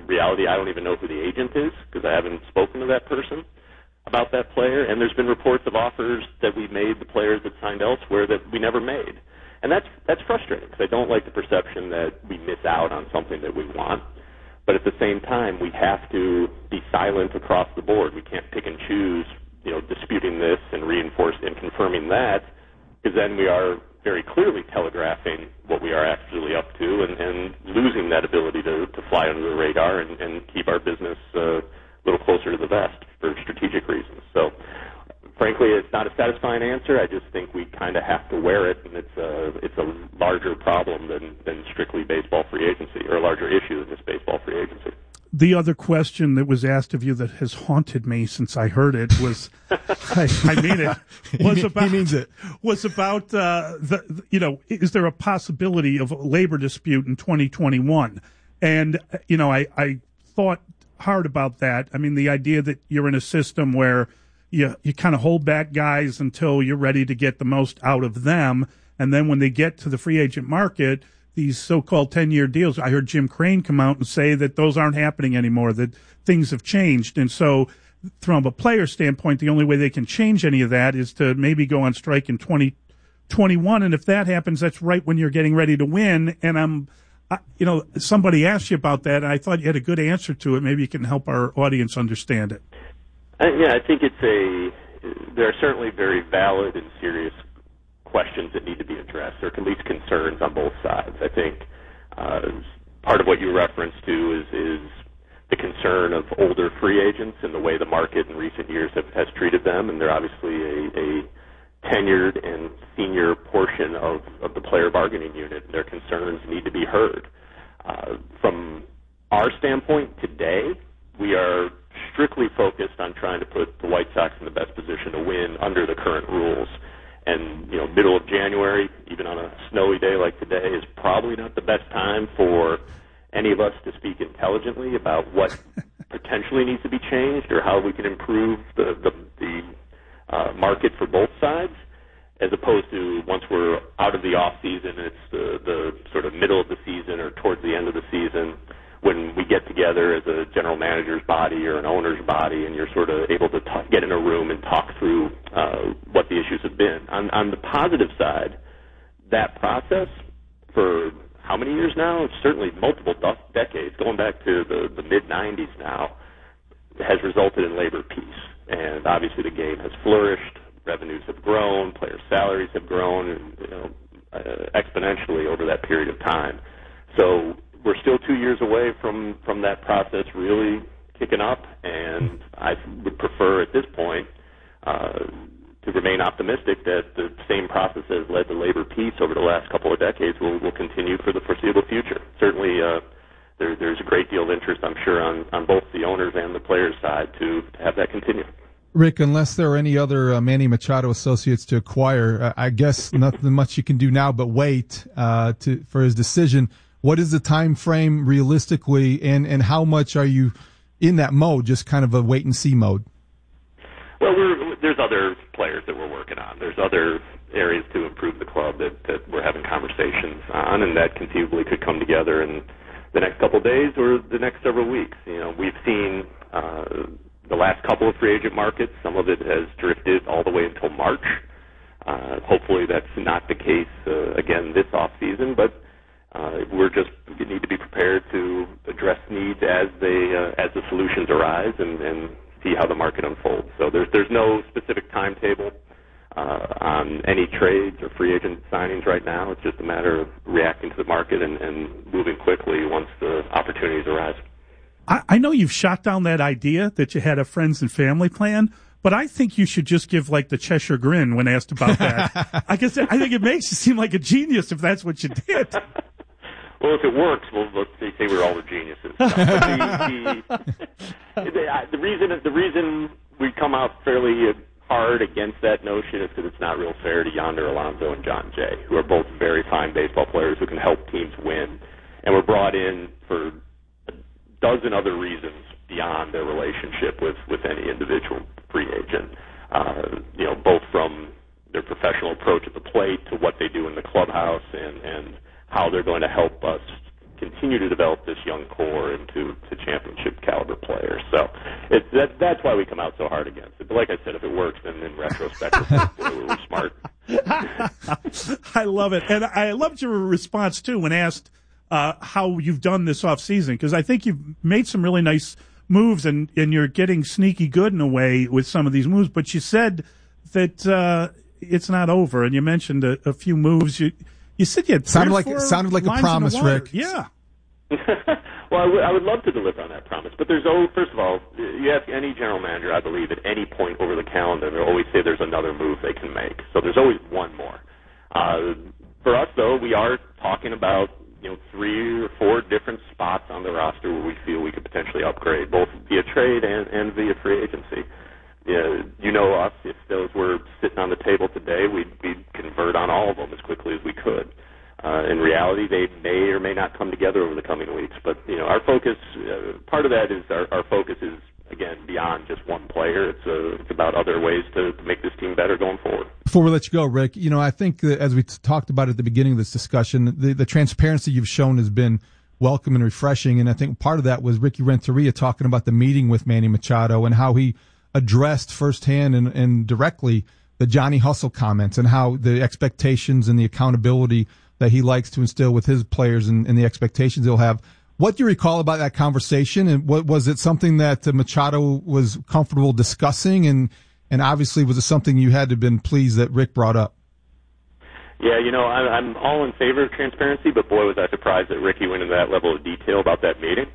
reality, I don't even know who the agent is because I haven't spoken to that person about that player. And there's been reports of offers that we made to players that signed elsewhere that we never made. And that's frustrating because I don't like the perception that we miss out on something that we want. But at the same time, we have to be silent across the board. We can't pick and choose, disputing this and reinforcing and confirming that, because then we are very clearly telegraphing what we are actually up to and losing that ability to fly under the radar and keep our business a little closer to the vest for strategic reasons. So, frankly, it's not a satisfying answer. I just think we kind of have to wear it, and it's a larger problem than strictly baseball free agency, or a larger issue than just baseball free agency. The other question that was asked of you that has haunted me since I heard it was, I mean it, he means it. Was about, is there a possibility of a labor dispute in 2021? And, I thought hard about that. I mean, the idea that you're in a system where you kind of hold back guys until you're ready to get the most out of them. And then when they get to the free agent market, these so-called 10-year deals, I heard Jim Crane come out and say that those aren't happening anymore, that things have changed. And so from a player standpoint, the only way they can change any of that is to maybe go on strike in 2021. And if that happens, that's right when you're getting ready to win. And somebody asked you about that, and I thought you had a good answer to it. Maybe you can help our audience understand it. I think there are certainly very valid and serious questions that need to be addressed, or at least concerns on both sides. I think part of what you referenced to is the concern of older free agents and the way the market in recent years has treated them, and they're obviously a tenured and senior portion of the player bargaining unit, and their concerns need to be heard. From our standpoint today, we are strictly focused on trying to put the White Sox in the best position to win under the current rules. And, middle of January, even on a snowy day like today, is probably not the best time for any of us to speak intelligently about what potentially needs to be changed or how we can improve the market for both sides, as opposed to once we're out of the off season, it's the sort of middle of the season or towards the end of the season, when we get together as a general manager's body or an owner's body, and you're sort of able to get in a room and talk through what the issues have been. On the positive side, that process for how many years now? Certainly multiple decades, going back to the mid-'90s now, has resulted in labor peace. And obviously the game has flourished, revenues have grown, player salaries have grown exponentially over that period of time. So we're still 2 years away from that process really kicking up, and I would prefer at this point to remain optimistic that the same process that has led to labor peace over the last couple of decades will continue for the foreseeable future. Certainly there's a great deal of interest, I'm sure, on both the owners and the players' side to have that continue. Rick, unless there are any other Manny Machado associates to acquire, I guess nothing much you can do now but wait for his decision. What is the time frame realistically, and how much are you in that mode, just kind of a wait-and-see mode? Well, there's other players that we're working on. There's other areas to improve the club that we're having conversations on, and that conceivably could come together in the next couple of days or the next several weeks. We've seen the last couple of free agent markets. Some of it has drifted all the way until March. Hopefully that's not the case again this off season, but we need to be prepared to address needs as the solutions arise and see how the market unfolds. So there's no specific timetable on any trades or free agent signings right now. It's just a matter of reacting to the market and moving quickly once the opportunities arise. I know you've shot down that idea that you had a friends and family plan, but I think you should just give like the Cheshire grin when asked about that. I think it makes you seem like a genius if that's what you did. Well, if it works, let's say we're all the geniuses. The reason we come out fairly hard against that notion is because it's not real fair to Yonder Alonso and John Jay, who are both very fine baseball players who can help teams win, and were brought in for a dozen other reasons beyond their relationship with any individual free agent. Both from their professional approach at the plate to what they do in the clubhouse and how they're going to help us continue to develop this young core into championship caliber players. So that's why we come out so hard against it. But like I said, if it works, then in retrospect, we're smart. I love it. And I loved your response, too, when asked how you've done this offseason, because I think you've made some really nice moves, and you're getting sneaky good in a way with some of these moves. But you said that it's not over, and you mentioned a few moves. You said you had sounded like a promise, Rick. Yeah. Well, I would love to deliver on that promise, but there's always, first of all, you ask any general manager, I believe, at any point over the calendar, they'll always say there's another move they can make. So there's always one more. For us, though, we are talking about 3 or 4 different spots on the roster where we feel we could potentially upgrade, both via trade and via free agency. You know us, if those were sitting on the table today, we'd convert on all of them as quickly as we could. In reality, they may or may not come together over the coming weeks. But, our focus, part of that is our focus is, again, beyond just one player. It's about other ways to make this team better going forward. Before we let you go, Rick, I think that as we talked about at the beginning of this discussion, the transparency you've shown has been welcome and refreshing. And I think part of that was Ricky Renteria talking about the meeting with Manny Machado and how he addressed firsthand and directly the Johnny Hustle comments and how the expectations and the accountability that he likes to instill with his players and the expectations they'll have. What do you recall about that conversation, and what was it something that Machado was comfortable discussing, and obviously was it something you had to have been pleased that Rick brought up? Yeah, I'm all in favor of transparency, but boy, was I surprised that Ricky went into that level of detail about that meeting.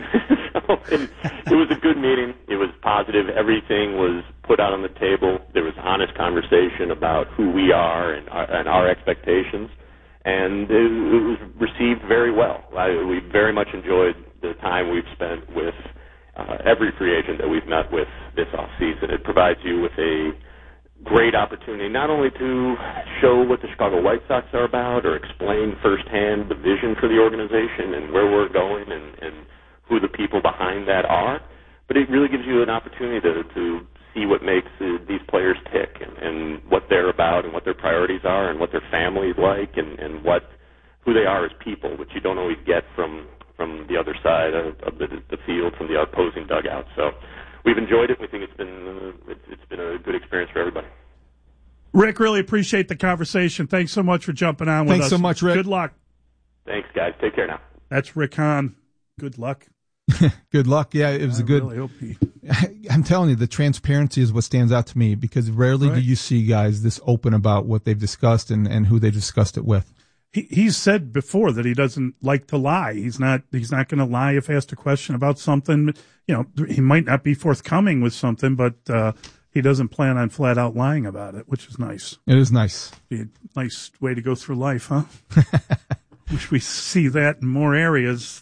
It was a good meeting. It was positive. Everything was put out on the table. There was honest conversation about who we are and our expectations. And it was received very well. We very much enjoyed the time we've spent with every free agent that we've met with this offseason. It provides you with a great opportunity not only to show what the Chicago White Sox are about or explain firsthand the vision for the organization and where we're going and who the people behind that are, but it really gives you an opportunity to see what makes these players tick and what they're about and what their priorities are and what their families like and who they are as people, which you don't always get from the other side of the field, from the opposing dugout. So we've enjoyed it. We think it's been a good experience for everybody. Rick, really appreciate the conversation. Thanks so much for jumping on with us. Thanks so much, Rick. Good luck. Thanks, guys. Take care now. That's Rick Hahn. Good luck. Good luck. Yeah, it was a good. Really hope I'm telling you, the transparency is what stands out to me because rarely do you see guys this open about what they've discussed and who they've discussed it with. He's said before that he doesn't like to lie. He's not going to lie if asked a question about something. He might not be forthcoming with something, but he doesn't plan on flat out lying about it, which is nice. It is nice. Be a nice way to go through life, huh? Wish we see that in more areas.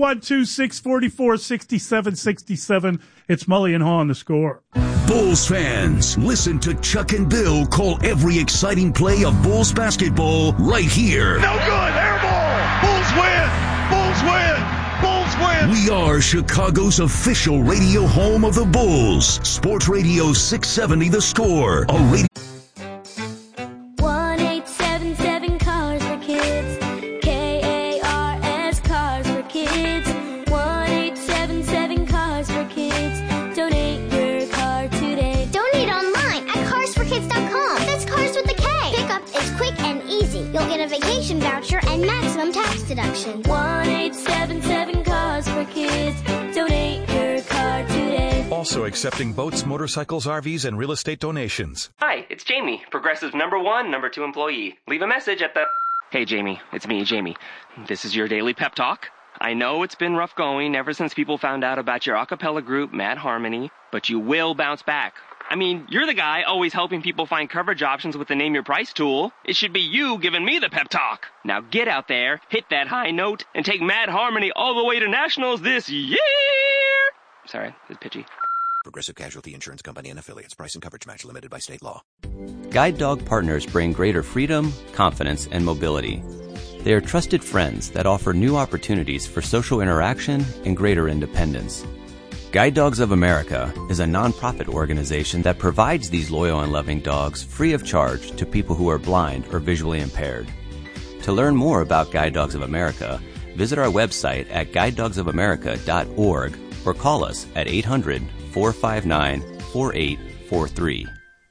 312-644-6767. It's Mully and Haw on The Score. Bulls fans, listen to Chuck and Bill call every exciting play of Bulls basketball right here. No good. Air ball. Bulls win. Bulls win. Bulls win. We are Chicago's official radio home of the Bulls. Sports Radio 670 The Score. A radio 1877 Cars for Kids. KARS Cars for Kids. 1877 Cars for Kids. Donate your car today. Donate online at carsforkids.com. That's cars with a K. Pickup is quick and easy. You'll get a vacation voucher and maximum tax deduction. 1877 Cars for Kids. Donate your car today. Also accepting boats, motorcycles, RVs, and real estate donations. Hi, it's Jamie, Progressive's #1, #2 employee. Leave a message at the... Hey, Jamie, it's me, Jamie. This is your daily pep talk. I know it's been rough going ever since people found out about your a cappella group, Mad Harmony, but you will bounce back. I mean, you're the guy always helping people find coverage options with the Name Your Price tool. It should be you giving me the pep talk. Now get out there, hit that high note, and take Mad Harmony all the way to nationals this year! Sorry, it's pitchy. Progressive Casualty Insurance Company and Affiliates. Price and coverage match limited by state law. Guide Dog partners bring greater freedom, confidence, and mobility. They are trusted friends that offer new opportunities for social interaction and greater independence. Guide Dogs of America is a nonprofit organization that provides these loyal and loving dogs free of charge to people who are blind or visually impaired. To learn more about Guide Dogs of America, visit our website at guidedogsofamerica.org or call us at 800-459-4843.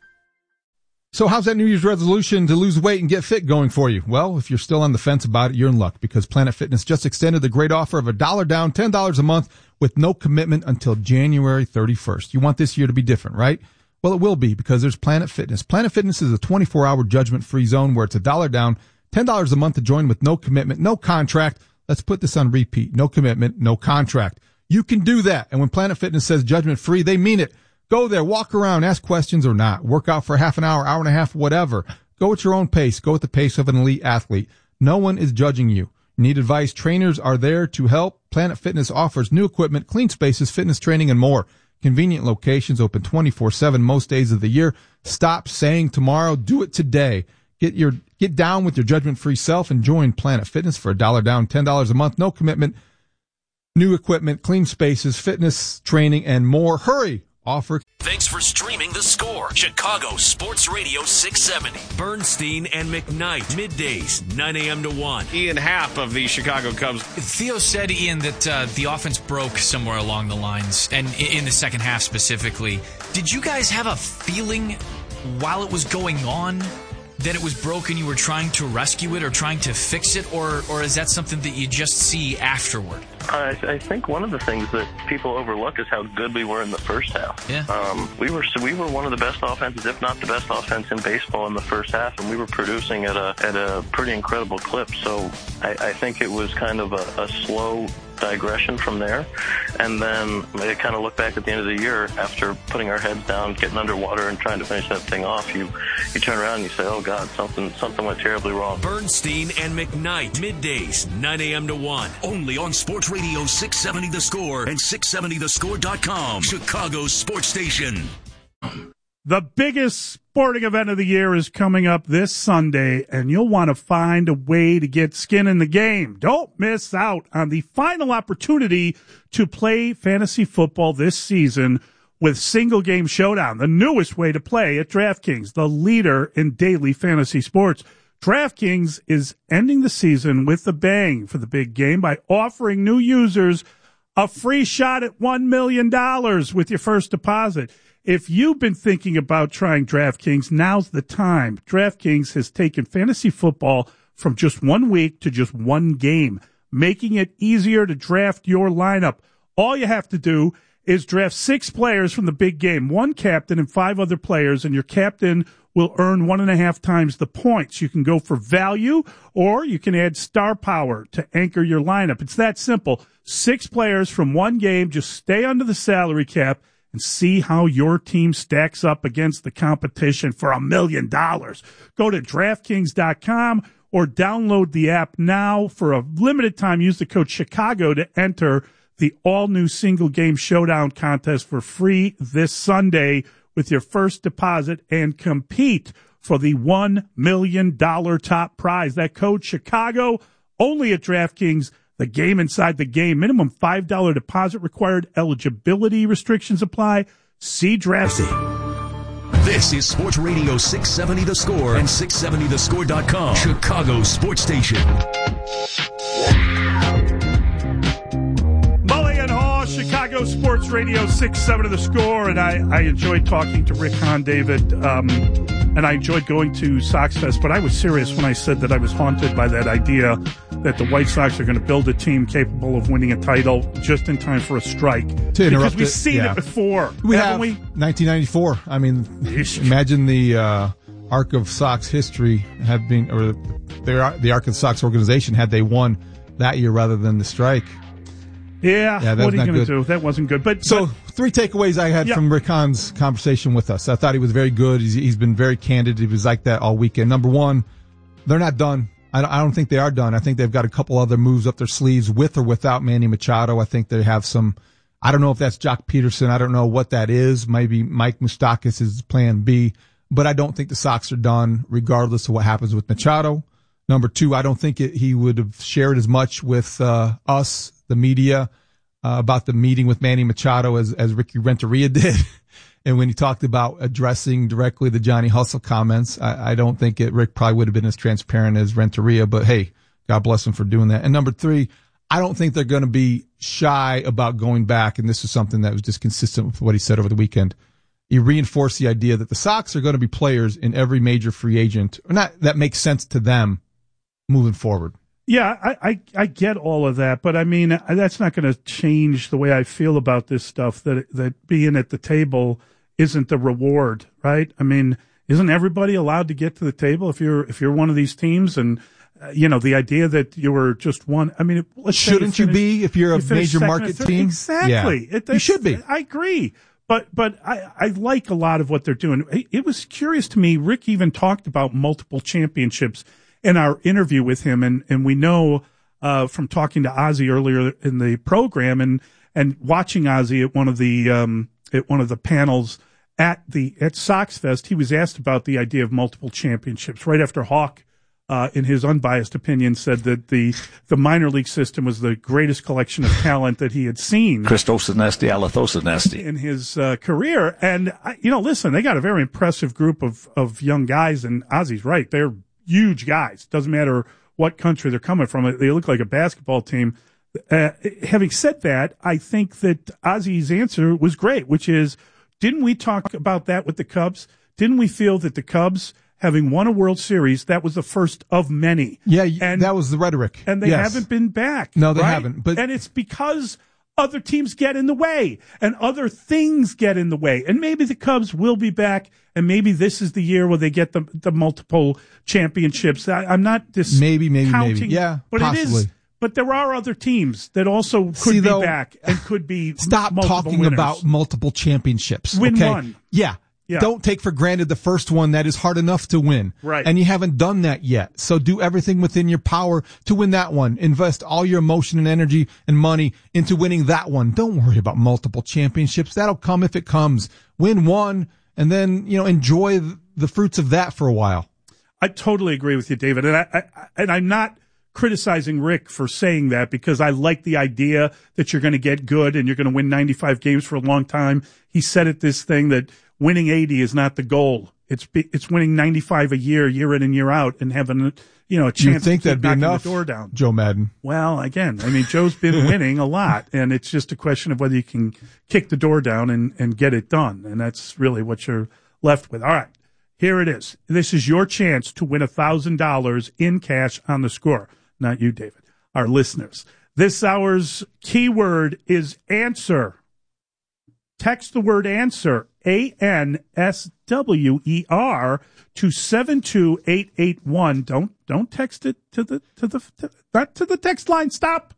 So how's that New Year's resolution to lose weight and get fit going for you? Well, if you're still on the fence about it, you're in luck, because Planet Fitness just extended the great offer of $1 down, $10 a month with no commitment until January 31st. You want this year to be different, right? Well, it will be, because there's Planet Fitness. Planet Fitness is a 24-hour judgment-free zone where it's $1 down, $10 a month to join with no commitment, no contract. Let's put this on repeat. No commitment, no contract. You can do that. And when Planet Fitness says judgment-free, they mean it. Go there, walk around, ask questions or not. Work out for half an hour, hour and a half, whatever. Go at your own pace. Go at the pace of an elite athlete. No one is judging you. Need advice? Trainers are there to help. Planet Fitness offers new equipment, clean spaces, fitness training, and more. Convenient locations, open 24/7 most days of the year. Stop saying tomorrow. Do it today. Get down with your judgment-free self and join Planet Fitness for $1 down, $10 a month, no commitment, new equipment, clean spaces, fitness training, and more. Hurry! Offer. Thanks for streaming The Score. Chicago Sports Radio 670. Bernstein and McKnight. Middays, 9 a.m. to 1. Ian Happ of the Chicago Cubs. Theo said, Ian, that the offense broke somewhere along the lines, and in the second half specifically. Did you guys have a feeling while it was going on that it was broken, you were trying to rescue it or trying to fix it, or is that something that you just see afterward? I think one of the things that people overlook is how good we were in the first half. Yeah. We were one of the best offenses, if not the best offense in baseball in the first half, and we were producing at a pretty incredible clip. So I think it was kind of a slow digression from there, and then I kind of look back at the end of the year after putting our heads down, getting underwater, and trying to finish that thing off. You turn around and you say, "Oh God, something went terribly wrong." Bernstein and McKnight, middays, 9 a.m. to 1, only on Sports Radio 670 The Score and 670thescore.com, Chicago's sports station. The biggest sporting event of the year is coming up this Sunday, and you'll want to find a way to get skin in the game. Don't miss out on the final opportunity to play fantasy football this season with Single Game Showdown, the newest way to play at DraftKings, the leader in daily fantasy sports. DraftKings is ending the season with a bang for the big game by offering new users a free shot at $1 million with your first deposit. If you've been thinking about trying DraftKings, now's the time. DraftKings has taken fantasy football from just 1 week to just one game, making it easier to draft your lineup. All you have to do is draft 6 players from the big game, 1 captain and 5 other players, and your captain will earn 1.5 times the points. You can go for value, or you can add star power to anchor your lineup. It's that simple. 6 players from one game, just stay under the salary cap and see how your team stacks up against the competition for $1 million. Go to DraftKings.com or download the app now. For a limited time, use the code Chicago to enter the all-new Single Game Showdown contest for free this Sunday with your first deposit and compete for the $1 million top prize. That code Chicago, only at DraftKings. The game inside the game. Minimum $5 deposit required. Eligibility restrictions apply. See DraftKings. This is Sports Radio 670 The Score and 670thescore.com, Chicago's sports station. Mully and Haw, Chicago Sports Radio 670 The Score. And I enjoyed talking to Rick Hahn, David, and I enjoyed going to Sox Fest. But I was serious when I said that I was haunted by that idea that the White Sox are going to build a team capable of winning a title just in time for a strike. Because we've seen it before, haven't we? 1994. I mean, imagine the arc of Sox history have been, or the arc of the Sox organization had they won that year rather than the strike. Yeah, what are you going to do? That wasn't good. But 3 takeaways I had from Rick Hahn's conversation with us. I thought he was very good. He's been very candid. He was like that all weekend. Number 1, they're not done. I don't think they are done. I think they've got a couple other moves up their sleeves with or without Manny Machado. I think they have some, I don't know if that's Jock Peterson. I don't know what that is. Maybe Mike Moustakas is plan B, but I don't think the Sox are done regardless of what happens with Machado. Number 2, I don't think he would have shared as much with us, the media, about the meeting with Manny Machado as Ricky Renteria did. And when he talked about addressing directly the Johnny Hustle comments, I don't think Rick probably would have been as transparent as Renteria, but hey, God bless him for doing that. And number 3, I don't think they're going to be shy about going back, and this is something that was just consistent with what he said over the weekend. He reinforced the idea that the Sox are going to be players in every major free agent, or not that makes sense to them moving forward. Yeah, I get all of that, but I mean, that's not going to change the way I feel about this stuff, that being at the table isn't the reward, right? I mean, isn't everybody allowed to get to the table if you're one of these teams? And the idea that you were just one. I mean, shouldn't you be if you're a major market team? Exactly. Yeah. You should be. I agree. But I like a lot of what they're doing. It was curious to me. Rick even talked about multiple championships in our interview with him, and we know from talking to Ozzie earlier in the program and watching Ozzie at one of the panels at Sox Fest, he was asked about the idea of multiple championships right after Hawk, in his unbiased opinion, said that the minor league system was the greatest collection of talent that he had seen. Christos Anesti, Alathos Anesti. In his career. And, listen, they got a very impressive group of young guys, and Ozzie's right. They're huge guys. Doesn't matter what country they're coming from. They look like a basketball team. Having said that, I think that Ozzie's answer was great, which is, didn't we talk about that with the Cubs? Didn't we feel that the Cubs, having won a World Series, that was the first of many? Yeah, and that was the rhetoric. And they haven't been back. No, they right? haven't. And it's because other teams get in the way and other things get in the way. And maybe the Cubs will be back, and maybe this is the year where they get the multiple championships. I'm not discounting. Maybe. Yeah, but possibly. It is. But there are other teams that also could be back and could be Stop talking winners. About multiple championships. Win okay? one. Yeah. Don't take for granted the first one that is hard enough to win. Right. And you haven't done that yet. So do everything within your power to win that one. Invest all your emotion and energy and money into winning that one. Don't worry about multiple championships. That'll come if it comes. Win one and then, enjoy the fruits of that for a while. I totally agree with you, David. And I'm not criticizing Rick for saying that, because I like the idea that you're going to get good and you're going to win 95 games for a long time. He said it this thing that winning 80 is not the goal. It's winning 95 a year in and year out, and having a chance you think to that'd be enough, the door down. Joe Madden? Well, again, I mean, Joe's been winning a lot, and it's just a question of whether you can kick the door down and get it done, and that's really what you're left with. All right, here it is. This is your chance to win $1,000 in cash on the Score. Not you, David. Our listeners. This hour's keyword is answer. Text the word answer, ANSWER, to 72881. Don't text it not to the text line. Stop.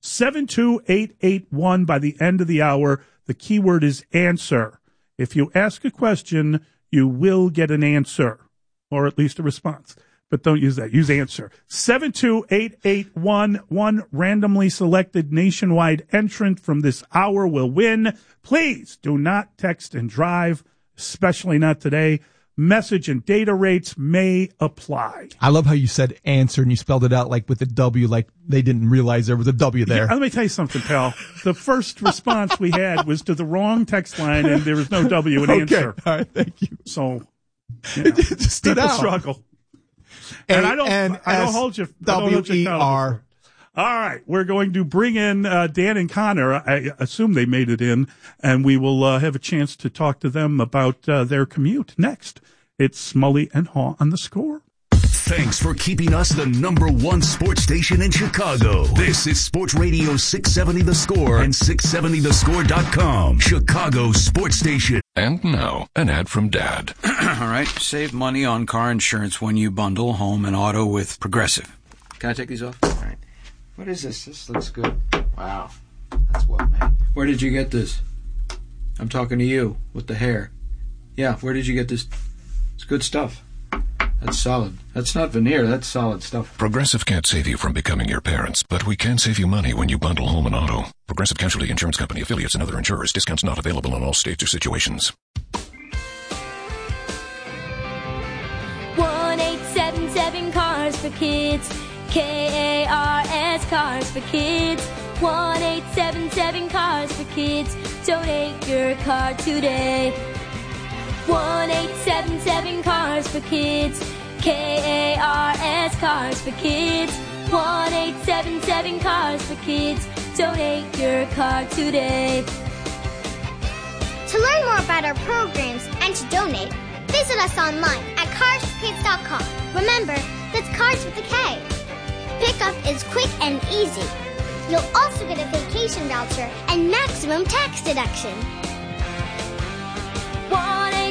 72881 by the end of the hour. The keyword is answer. If you ask a question, you will get an answer, or at least a response. But don't use that. Use answer. 72881. One randomly selected nationwide entrant from this hour will win. Please do not text and drive, especially not today. Message and data rates may apply. I love how you said answer and you spelled it out like with a W, like they didn't realize there was a W there. Yeah, let me tell you something, pal. The first response we had was to the wrong text line, and there was no W in answer. All right, thank you. So, it just stood people out. struggle. And I don't hold you. WER. All right, we're going to bring in Dan and Connor. I assume they made it in, and we will have a chance to talk to them about their commute next. It's Smully and Haw on the Score. Thanks for keeping us the #1 sports station in Chicago. This is Sports Radio 670 The Score and 670thescore.com. Chicago Sports Station. And now, an ad from Dad. All right, save money on car insurance when you bundle home and auto with Progressive. Can I take these off? All right. What is this? This looks good. Wow. That's well made. Where did you get this? I'm talking to you with the hair. Yeah, where did you get this? It's good stuff. That's solid. That's not veneer. That's solid stuff. Progressive can't save you from becoming your parents, but we can save you money when you bundle home and auto. Progressive Casualty Insurance Company, affiliates, and other insurers. Discounts not available in all states or situations. 1-877 Cars for Kids. KARS Cars for Kids. 1-877 Cars for Kids. Donate your car today. 1-877 Cars for Kids. KARS Cars for Kids. 1-877 Cars for Kids. Donate your car today. To learn more about our programs and to donate, visit us online at carsforkids.com. Remember, that's Cars with a K. Pickup is quick and easy. You'll also get a vacation voucher and maximum tax deduction.